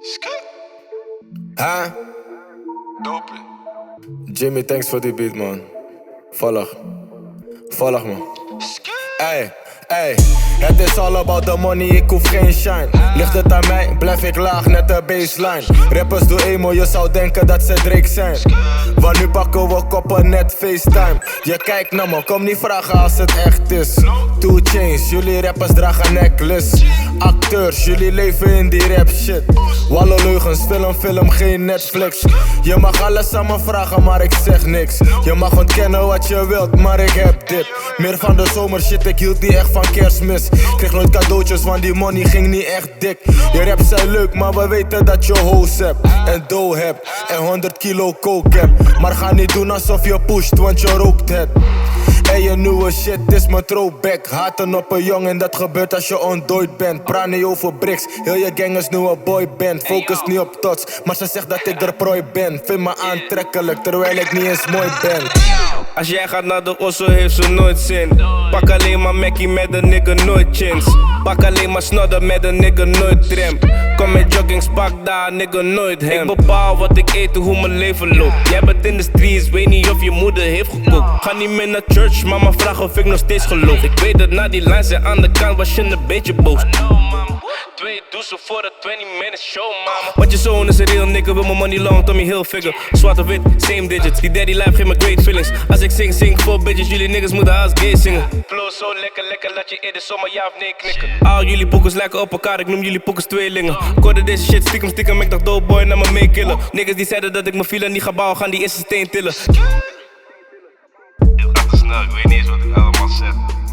Huh? Dope. Jimmy, thanks voor die beat, man. Volg man. Ey, het is all about the money, ik hoef geen shine. Ligt het aan mij, blijf ik laag, net de baseline. Rappers doen emo, je zou denken dat ze Drake zijn. Want nu pakken we koppen, net FaceTime. Je kijkt naar me, kom niet vragen als het echt is. 2 Chainz, jullie rappers dragen necklace. Acteurs, jullie leven in die rap shit. Wallen leugens, film, geen Netflix. Je mag alles aan me vragen, maar ik zeg niks. Je mag ontkennen wat je wilt, maar ik heb dit. Meer van de zomer shit, ik hield niet echt van Kerstmis. Kreeg nooit cadeautjes, want die money ging niet echt dik. Je raps zijn leuk, maar we weten dat je hoes hebt. En dough hebt, en 100 kilo coke hebt. Maar ga niet doen alsof je pusht, want je rookt het. En je nieuwe shit is mijn throwback. Haten op een jongen, dat gebeurt als je ontdooid bent. Praat niet over bricks, heel je gang is nu een boyband. Focus niet op tots, maar ze zegt dat ik er prooi ben. Vind me aantrekkelijk, terwijl ik niet eens mooi ben. Als jij gaat naar de Osso heeft ze nooit zin. Pak alleen maar Mackie met een nigga nooit chins. Pak alleen maar snodder met een nigga nooit trim. Kom met joggings, pak daar nigga nooit hem. Ik bepaal wat ik eet en hoe mijn leven loopt. Jij bent in de streets, weet niet of je moeder heeft gekookt. Ga niet meer naar church, mama vraagt of ik nog steeds geloof. Ik weet dat na die lijn zijn aan de kant was je een beetje boos. 2 douchen voor de 20-minute show, mama. Want je zoon is een real nigga, wil mijn money long, Tommy Hilfiger. Zwart of wit, same digits, die daddy life geeft me great feelings. Als ik zing voor bitches, jullie niggas moeten als gay zingen. Flow zo lekker, laat je eerder zomaar ja of nee knikken. Al jullie poekers lijken op elkaar, ik noem jullie poekers tweelingen. Ik hoorde deze shit stiekem, ik dacht dope boy naar me meekillen. Niggas die zeiden dat ik mijn file niet ga bouwen, gaan die eerste steen tillen. Heel snel, ik weet niet eens wat ik allemaal zeg.